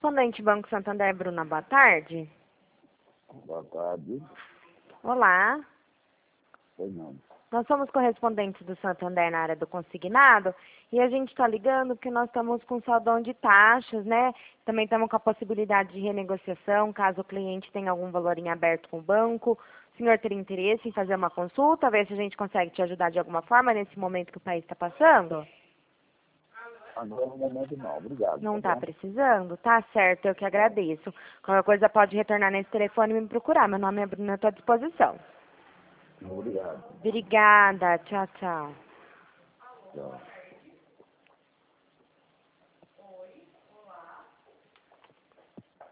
Correspondente Banco Santander, Bruna, boa tarde. Boa tarde. Olá, Pois não. nós somos correspondentes do Santander na área do consignado e a gente está ligando porque nós estamos com saldão de taxas, né? Também estamos com a possibilidade de renegociação, caso o cliente tenha algum valor em aberto com o banco. O senhor teria interesse em fazer uma consulta, ver se a gente consegue te ajudar de alguma forma nesse momento que o país está passando? Agora no momento não. Obrigado. Não tá está bom? precisando? Tá certo, eu que agradeço. Qualquer coisa pode retornar nesse telefone e me procurar. Meu nome é Bruna, estou à disposição. Obrigado. Obrigada, tchau, tchau. Tchau.